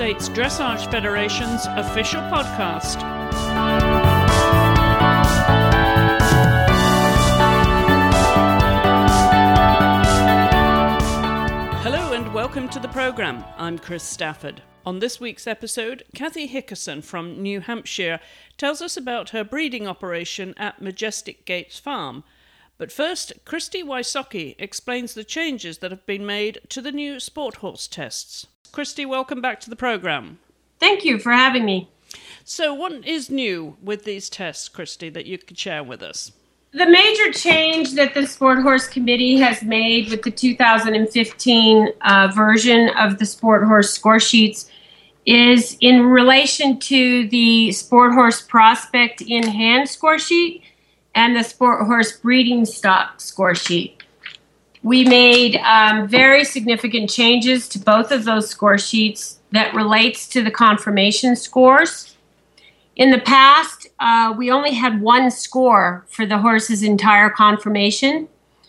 States Dressage Federation's official podcast. Hello and welcome to the program. I'm Chris Stafford. On this week's episode, Kathy Hickerson from New Hampshire tells us about her breeding operation at Majestic Gates Farm. But first, Christy Wysocki explains the changes that have been made to the new sport horse tests. Christy, welcome back to the program. Thank you for having me. So what is new with these tests, Christy, that you could share with us? The major change that the Sport Horse Committee has made with the 2015 version of the Sport Horse score sheets is in relation to the Sport Horse Prospect in-hand score sheet and the Sport Horse Breeding Stock score sheet. We made very significant changes to both of those score sheets that relates to the conformation scores. In the past, we only had one score for the horse's entire conformation.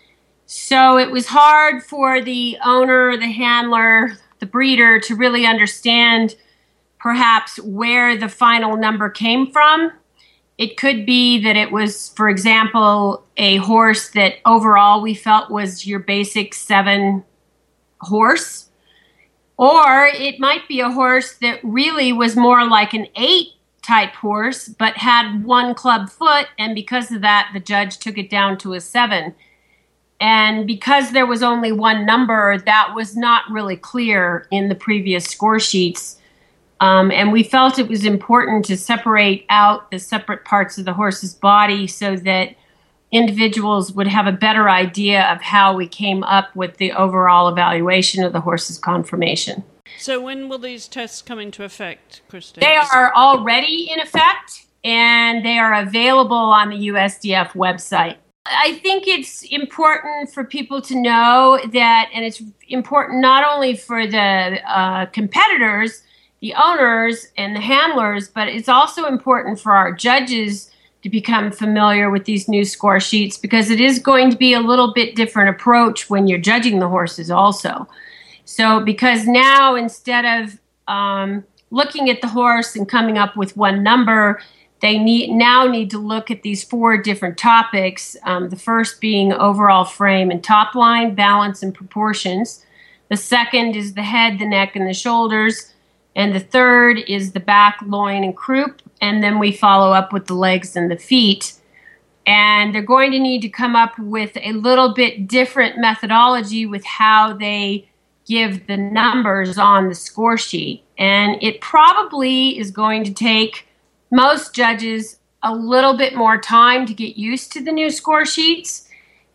So it was hard for the owner, the handler, the breeder to really understand perhaps where the final number came from. It could be that it was, for example, a horse that overall we felt was your basic 7 horse. Or it might be a horse that really was more like an 8 type horse, but had 1 club foot, and because of that, the judge took it down to a 7. And because there was only one number, that was not really clear in the previous score sheets. And we felt it was important to separate out the separate parts of the horse's body so that individuals would have a better idea of how we came up with the overall evaluation of the horse's conformation. So when will these tests come into effect, Christy? They are already in effect, and they are available on the USDF website. I think it's important for people to know that, and it's important not only for the competitors, the owners and the handlers, but it's also important for our judges to become familiar with these new score sheets, because it is going to be a little bit different approach when you're judging the horses also. So because now instead of looking at the horse and coming up with one number, they need to look at these 4 different topics, the first being overall frame and top line, balance and proportions. The second is the head, the neck, and the shoulders. And the third is the back, loin, and croup. And then we follow up with the legs and the feet. And they're going to need to come up with a little bit different methodology with how they give the numbers on the score sheet. And it probably is going to take most judges a little bit more time to get used to the new score sheets.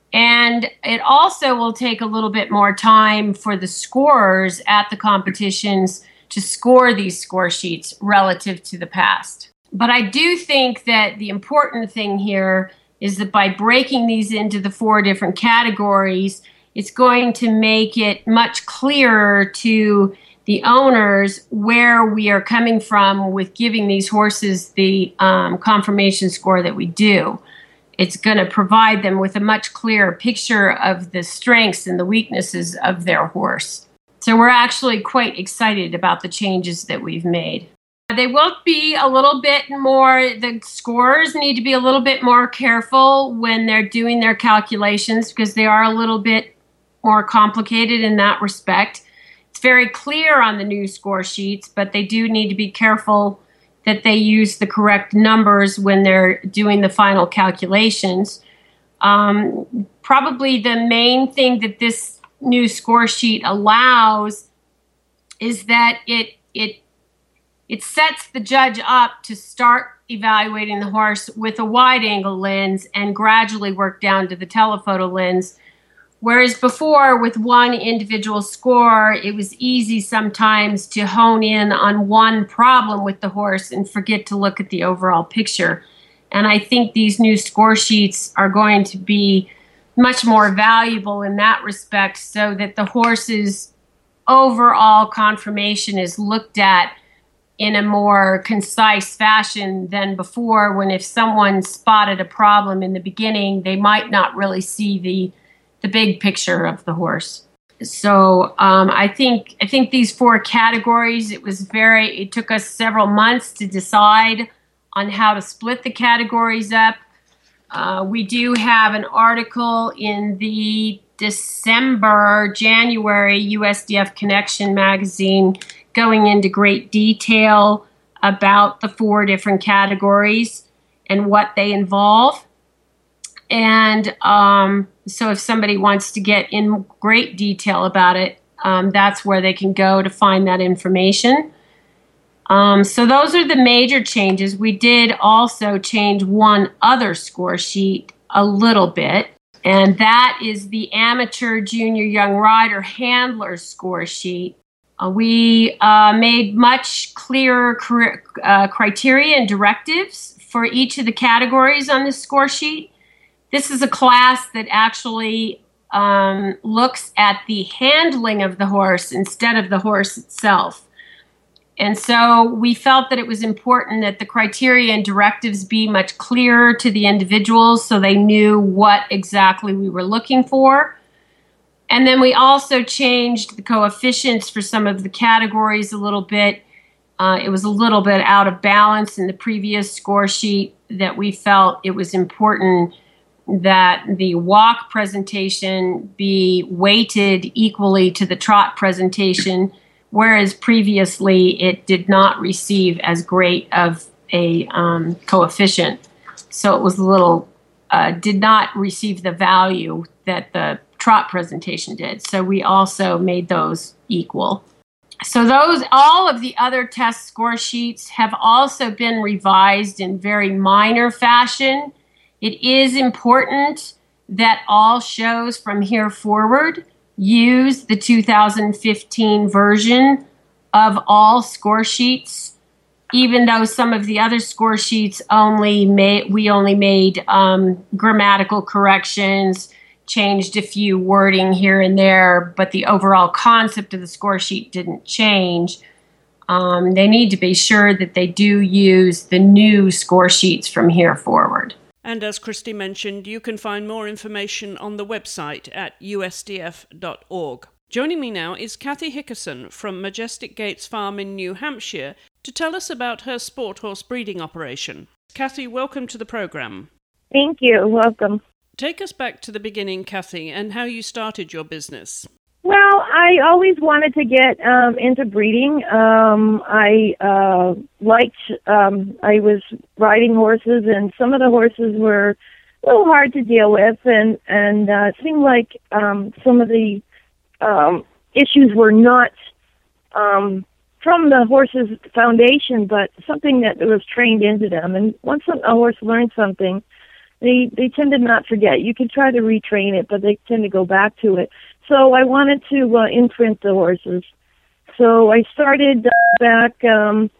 And it also will take a little bit more time for the scorers at the competitions to score these score sheets relative to the past. But I do think that the important thing here is that by breaking these into the 4 different categories, it's going to make it much clearer to the owners where we are coming from with giving these horses the conformation score that we do. It's going to provide them with a much clearer picture of the strengths and the weaknesses of their horse. So we're actually quite excited about the changes that we've made. They will be a little bit more, the scorers need to be a little bit more careful when they're doing their calculations, because they are a little bit more complicated in that respect. It's very clear on the new score sheets, but they do need to be careful that they use the correct numbers when they're doing the final calculations. Probably the main thing that this new score sheet allows is that it sets the judge up to start evaluating the horse with a wide angle lens and gradually work down to the telephoto lens. Whereas before, with one individual score, it was easy sometimes to hone in on one problem with the horse and forget to look at the overall picture. And I think these new score sheets are going to be much more valuable in that respect, so that the horse's overall conformation is looked at in a more concise fashion than before, when if someone spotted a problem in the beginning, they might not really see the big picture of the horse. So I think these four categories. It took us several months to decide on how to split the categories up. We do have an article in the January USDF Connection magazine going into great detail about the four different categories and what they involve. And so if somebody wants to get in great detail about it, that's where they can go to find that information. So those are the major changes. We did also change one other score sheet a little bit, and that is the amateur junior young rider handler score sheet. We made much clearer criteria and directives for each of the categories on this score sheet. This is a class that actually looks at the handling of the horse instead of the horse itself. And so we felt that it was important that the criteria and directives be much clearer to the individuals so they knew what exactly we were looking for. And then we also changed the coefficients for some of the categories a little bit. It was a little bit out of balance in the previous score sheet that we felt it was important that the walk presentation be weighted equally to the trot presentation, whereas previously it did not receive as great of a coefficient. So it was did not receive the value that the trot presentation did. So we also made those equal. So all of the other test score sheets have also been revised in very minor fashion. It is important that all shows from here forward use the 2015 version of all score sheets, even though some of the other score sheets we only made grammatical corrections, changed a few wording here and there, but the overall concept of the score sheet didn't change. They need to be sure that they do use the new score sheets from here forward. And as Christy mentioned, you can find more information on the website at usdf.org. Joining me now is Kathy Hickerson from Majestic Gates Farm in New Hampshire to tell us about her sport horse breeding operation. Kathy, welcome to the program. Thank you. Welcome. Take us back to the beginning, Kathy, and how you started your business. Well, I always wanted to get into breeding. I was riding horses, and some of the horses were a little hard to deal with, and it seemed like some of the issues were not from the horse's foundation, but something that was trained into them. And once a horse learns something, they tend to not forget. You can try to retrain it, but they tend to go back to it. So I wanted to imprint the horses. So I started back in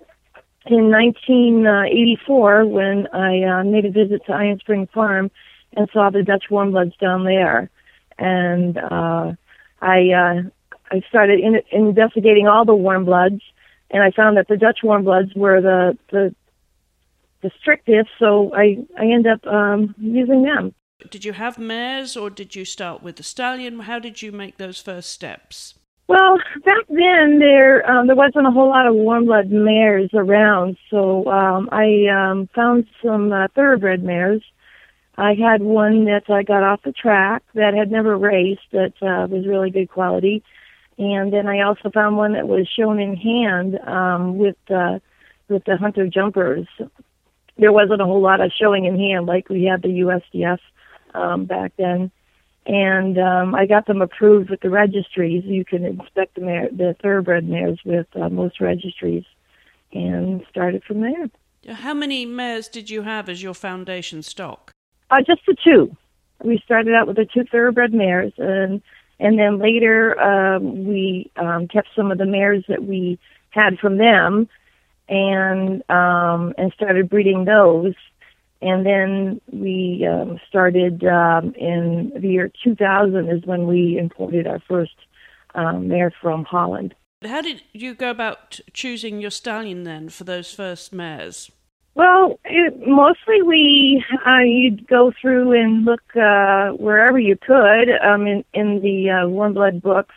1984 when I made a visit to Iron Spring Farm and saw the Dutch warmbloods down there. And I started investigating all the warmbloods, and I found that the Dutch warmbloods were the strictest, so I ended up using them. Did you have mares, or did you start with the stallion? How did you make those first steps? Well, back then there wasn't a whole lot of warmblood mares around, so I found some thoroughbred mares. I had one that I got off the track that had never raced, that was really good quality, and then I also found one that was shown in hand with the hunter jumpers. There wasn't a whole lot of showing in hand like we had the USDF back then. And I got them approved with the registries. You can inspect the thoroughbred mares with most registries, and started from there. How many mares did you have as your foundation stock? Just the two. We started out with the two thoroughbred mares, and then later we kept some of the mares that we had from them, and started breeding those. And then we started in the year 2000 is when we imported our first mare from Holland. How did you go about choosing your stallion then for those first mares? Well, mostly you'd go through and look wherever you could in the warmblood books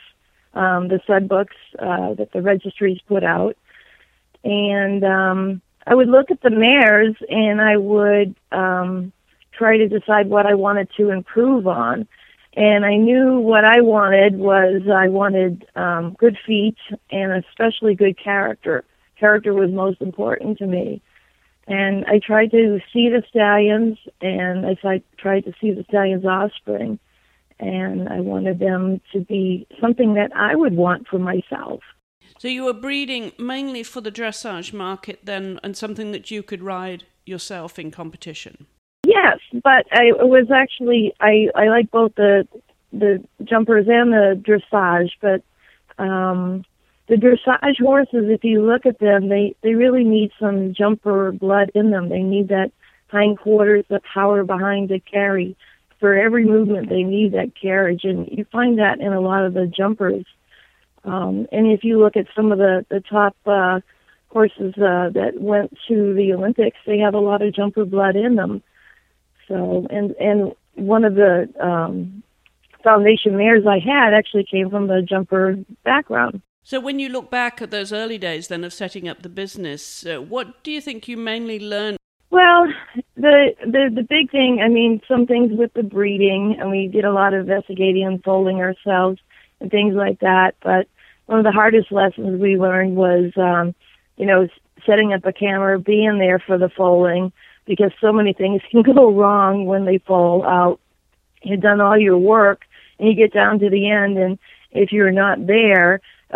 the stud books that the registries put out. And I would look at the mares, and I would try to decide what I wanted to improve on. And I knew what I wanted good feet and especially good character. Character was most important to me. And I tried to see the stallions, and I tried to see the stallions' offspring. And I wanted them to be something that I would want for myself. So you were breeding mainly for the dressage market then, and something that you could ride yourself in competition? Yes, but I like both the jumpers and the dressage, but the dressage horses, if you look at them, they really need some jumper blood in them. They need that hindquarters, the power behind to carry. For every movement, they need that carriage, and you find that in a lot of the jumpers. And if you look at some of the top horses that went to the Olympics, they have a lot of jumper blood in them. So, and one of the foundation mares I had actually came from the jumper background. So when you look back at those early days then of setting up the business, what do you think you mainly learned? Well, the big thing, I mean, some things with the breeding, and we did a lot of investigating and foaling ourselves and things like that. But one of the hardest lessons we learned was, setting up a camera, being there for the foaling, because so many things can go wrong when they foal out. You've done all your work, and you get down to the end, and if you're not there,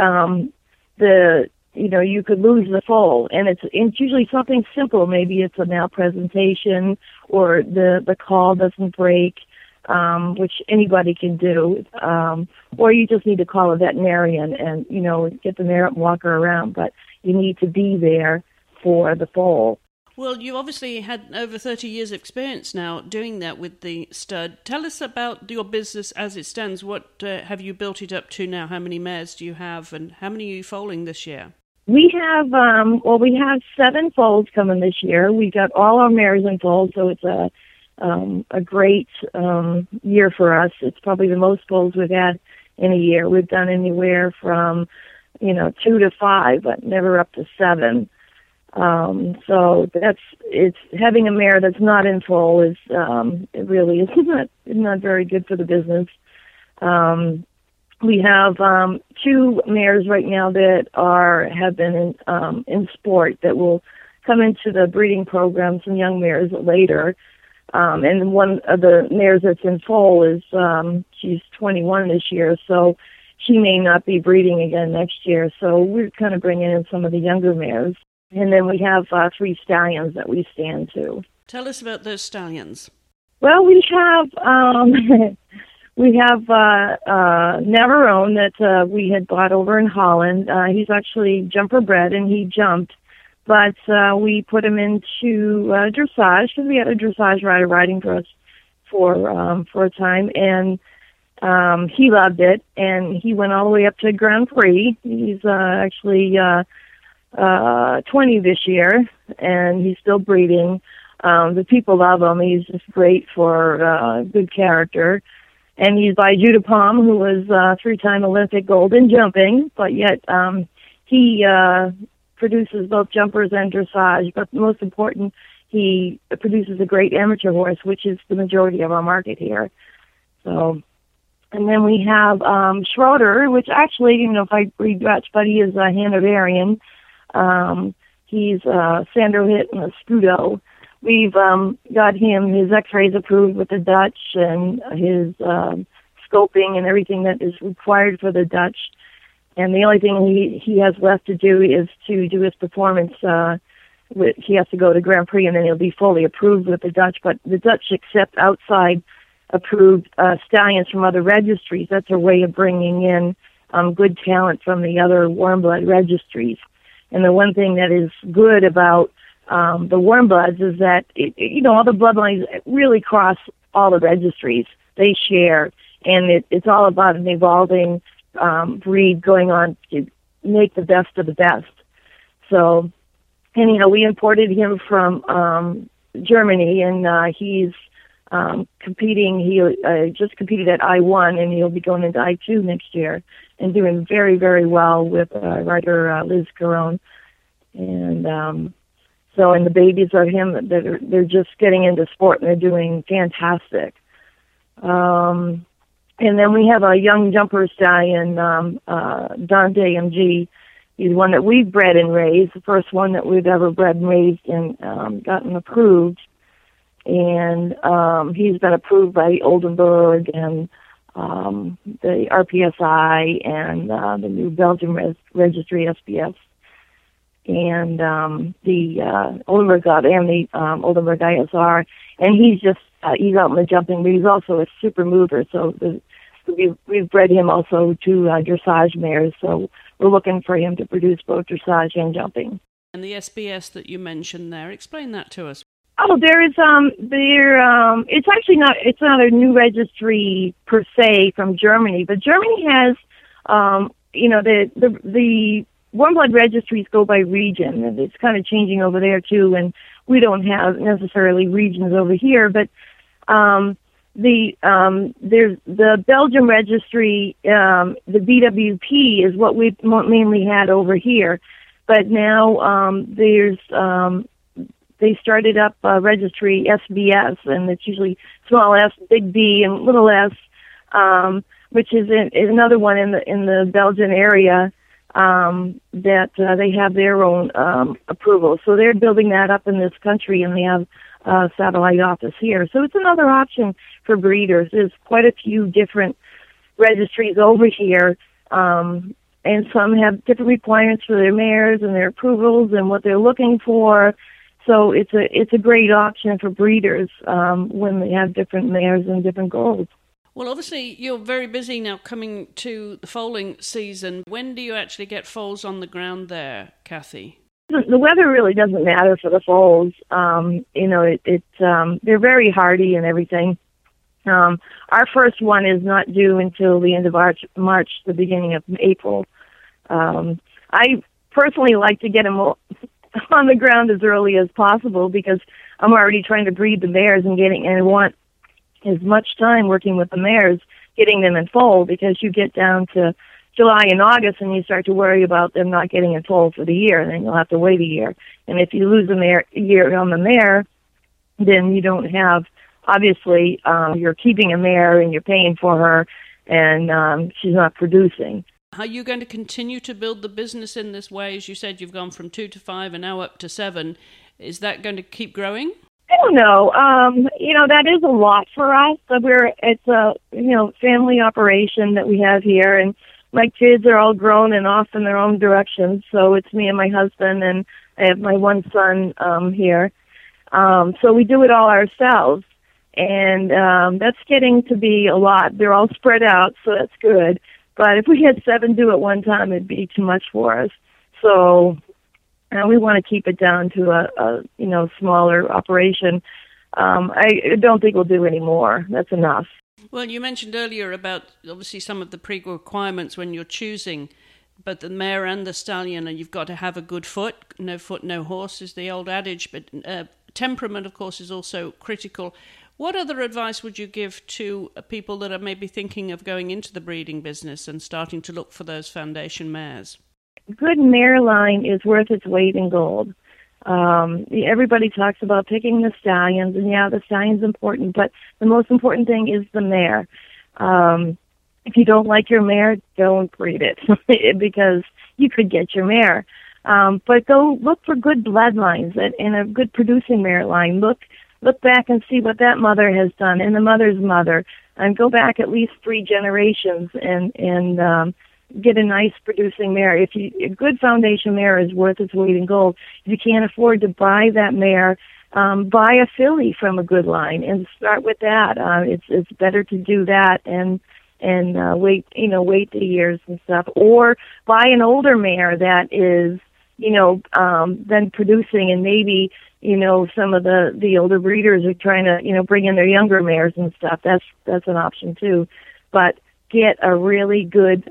you could lose the foal. And it's usually something simple. Maybe it's a malpresentation, or the call doesn't break, which anybody can do. Or you just need to call a veterinarian and, get the mare up and walk her around. But you need to be there for the foal. Well, you obviously had over 30 years experience now doing that with the stud. Tell us about your business as it stands. What have you built it up to now? How many mares do you have, and how many are you foaling this year? We have 7 foals coming this year. We got all our mares in foals, so it's a great year for us. It's probably the most foals we've had in a year. We've done anywhere from 2 to 5, but never up to 7. So it's having a mare that's not in foal is it really is not very good for the business. We have 2 mares right now that have been in sport that will come into the breeding program, some young mares later. And one of the mares that's in foal is she's 21 this year, so she may not be breeding again next year. So we're kind of bringing in some of the younger mares. And then we have 3 stallions that we stand to. Tell us about those stallions. Well, we have Navarone that we had bought over in Holland. He's actually jumper bred, and he jumped. But we put him into dressage, because we had a dressage rider riding for us for a time. And he loved it, and he went all the way up to Grand Prix. He's actually 20 this year, and he's still breeding. The people love him. He's just great for good character. And he's by Judah Palm, who was 3-time Olympic gold in jumping, but yet he produces both jumpers and dressage. But most important, he produces a great amateur horse, which is the majority of our market here. So, and then we have Schroeder, which actually, if I breed Dutch, but he is a Hanoverian. He's Sandro Hit and a Scudo. We've got him his X-rays approved with the Dutch, and his scoping and everything that is required for the Dutch. And the only thing he has left to do is to do his performance. He has to go to Grand Prix, and then he'll be fully approved with the Dutch. But the Dutch accept outside approved stallions from other registries. That's a way of bringing in good talent from the other warm blood registries. And the one thing that is good about the warm bloods is that, all the bloodlines really cross all the registries. They share, and it's all about an evolving breed going on to make the best of the best. So, anyhow, we imported him from Germany, and he's competing. He just competed at I-1, and he'll be going into I-2 next year and doing very, very well with rider Liz Carone. And and the babies of him, they're just getting into sport, and they're doing fantastic. And then we have a young jumper stallion, Dante MG. He's one that we've bred and raised, the first one that we've ever bred and raised and gotten approved. And he's been approved by Oldenburg and the RPSI and the new Belgium registry, SBS. And the Oldenburg God and the Oldenburg ISR. And he's out in the jumping, but he's also a super mover. So we've bred him also to dressage mares. So we're looking for him to produce both dressage and jumping. And the SBS that you mentioned there, explain that to us. Oh, it's actually it's not a new registry per se from Germany, but Germany has, the warm blood registries go by region, and it's kind of changing over there too, and we don't have necessarily regions over here, but there's the Belgium registry, the BWP is what we've mainly had over here, but now they started up a registry, SBS, and it's usually small s, big B, and little s, which is another one in the Belgian area that they have their own approval. So they're building that up in this country, and they have a satellite office here. So it's another option for breeders. There's quite a few different registries over here, and some have different requirements for their mares and their approvals and what they're looking for. So it's a great option for breeders when they have different mares and different goals. Well, obviously, you're very busy now coming to the foaling season. When do you actually get foals on the ground there, Kathy? The weather really doesn't matter for the foals. They're very hardy and everything. Our first one is not due until the end of March, the beginning of April. I personally like to get them on the ground as early as possible because I'm already trying to breed the mares and I want as much time working with the mares, getting them in foal, because you get down to July and August and you start to worry about them not getting in foal for the year, and then you'll have to wait a year. And if you lose a year on the mare, then you don't have, obviously, you're keeping a mare and you're paying for her, and she's not producing. Are you going to continue to build the business in this way? As you said, you've gone from 2 to 5 and now up to 7. Is that going to keep growing? I don't know. That is a lot for us. It's a family operation that we have here, and my kids are all grown and off in their own directions. So it's me and my husband, and I have my one son here. So we do it all ourselves, and that's getting to be a lot. They're all spread out, so that's good. But if we had 7 do at one time, it'd be too much for us. So we want to keep it down to a smaller operation. I don't think we'll do any more. That's enough. Well, you mentioned earlier about obviously some of the pre-requirements when you're choosing, but the mare and the stallion, and you've got to have a good foot, no horse is the old adage, but temperament, of course, is also critical. What other advice would you give to people that are maybe thinking of going into the breeding business and starting to look for those foundation mares? Good mare line is worth its weight in gold. Everybody talks about picking the stallions, and the stallion's important, but the most important thing is the mare. If you don't like your mare, don't breed it because you could get your mare. But go look for good bloodlines and a good producing mare line. Look back and see what that mother has done and the mother's mother, and go back at least 3 generations and get a nice producing mare. A good foundation mare is worth its weight in gold. If you can't afford to buy that mare, buy a filly from a good line and start with that. It's better to do that and wait the years and stuff, or buy an older mare that is then producing, and maybe some of the older breeders are trying to bring in their younger mares and stuff. That's an option too, but get a really good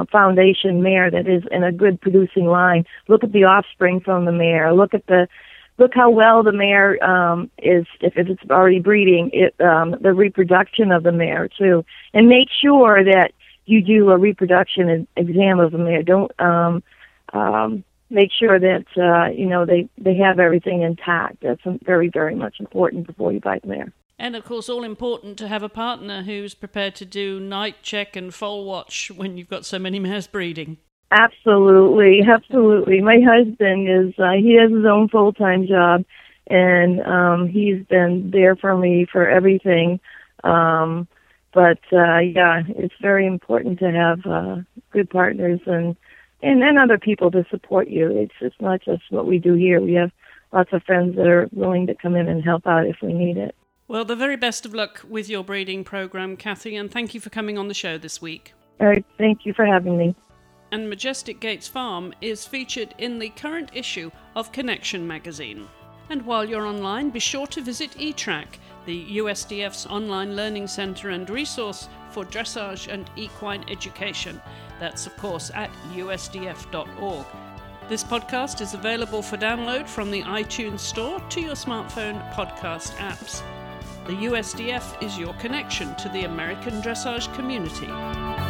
foundation mare that is in a good producing line. Look at the offspring from the mare. Look at the look how well the mare is, if it's already breeding, the reproduction of the mare too, and make sure that you do a reproduction exam of the mare. Don't make sure that they have everything intact. That's very, very much important before you buy the mare. And of course, all important to have a partner who's prepared to do night check and foal watch when you've got so many mares breeding. Absolutely. My husband he has his own full-time job, and he's been there for me for everything. But it's very important to have good partners and other people to support you. It's not just what we do here. We have lots of friends that are willing to come in and help out if we need it. Well, the very best of luck with your breeding program, Kathy, and thank you for coming on the show this week. All right, thank you for having me. And Majestic Gates Farm is featured in the current issue of Connection magazine. And while you're online, be sure to visit eTrack, the USDF's online learning centre and resource for dressage and equine education. That's, of course, at usdf.org. This podcast is available for download from the iTunes Store to your smartphone podcast apps. The USDF is your connection to the American dressage community.